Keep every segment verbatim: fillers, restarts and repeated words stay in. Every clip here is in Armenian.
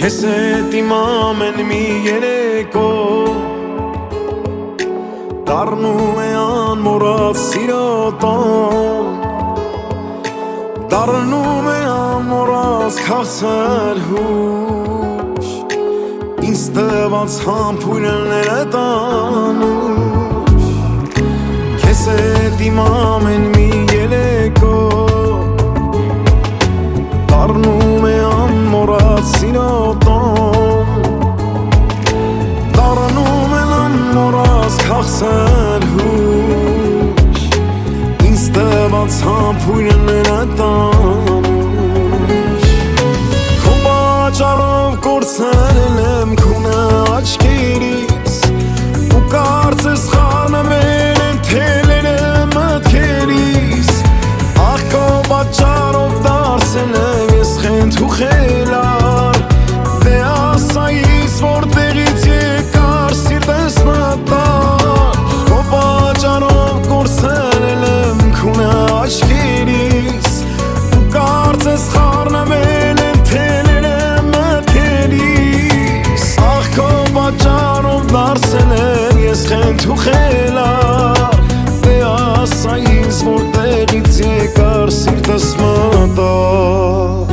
Քեզ հետ իմ ամեն մի երեկո դառնում է անմոռաց սիրո տոն, դառնում է անմոռաց քաղցր հուշ, ինձ տված համբույրները տանուշ։ Քեզ հետ իմ ամեն մի երեկո դառնում է անմոռաց սիրո տոն, դառնում է անմոռաց քաղցր հուշ, ինձ տված համբույրները տանուշ։ Քո պատճառով կորցրել եմ քունը աչքերիս, ու կարծես խառնվել են թելերը մտքերիս, ախ քո պատճառով դարձել եմ ես խենթ ու խելար, դե ասա ինձ որտեղից եկար սիրտս մտար, քո պատճառով կորցրել եմ քունը աչքերիս, ու կարծես խառնվել են թելերը մտքերիս, ախ քո պատճառով դարձել եմ ես խենթ ու խելար, դե ասա ինձ որտեղից եկար սիրտս մտար։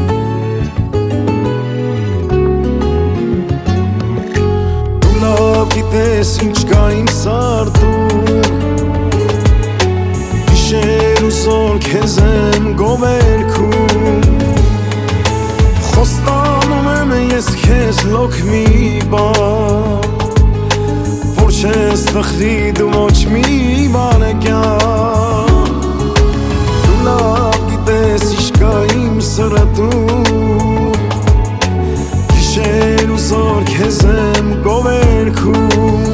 Դու լավ գիտես ինչ կա իմ սարդում, գիշեր ու զօր քեզ եմ գովերքում, խոստանում եմ ես քեզ լոք մի բան, որ չես տխրի դու ոչ մի բան է կյան։ Դու լավ գիտես ինչ կա իմ սրտում, գիշեր ու զօր քեզ եմ գովերքում,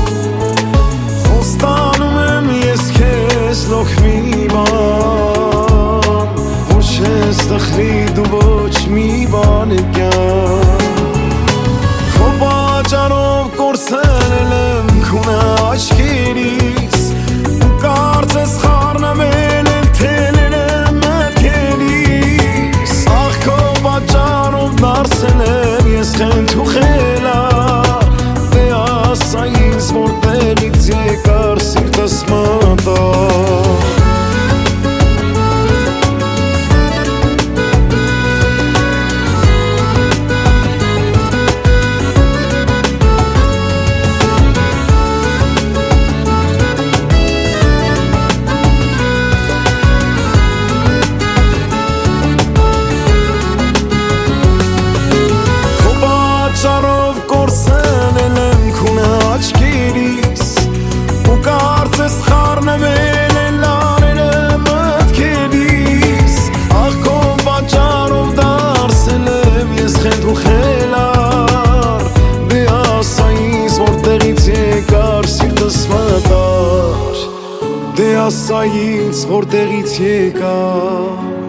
խոստանում եմ ես քեզ լոք մի բան, որ չես տխրի դու ոչ մի բան է կյան։ Քո պատճառով կորցրել եմ քունը աչքերիս, ու կարծես խառնվել են թելերը մտքերիս, ախ քո պատճառով դարձել եմ ես խենթ ու խելար, դե ասա ինձ որտեղից եկար սիրտս մտար։ Պատճառով կորցրել եմ քունը աչքերիս, ու կարծես խառնվել են լարերը մտքերիս, ախ քո պատճառով դարձել եմ ես խենթ ու խելար, դե ասա ինձ որտեղից եկար սիրտս մտար, դե ասա ինձ որտեղից եկար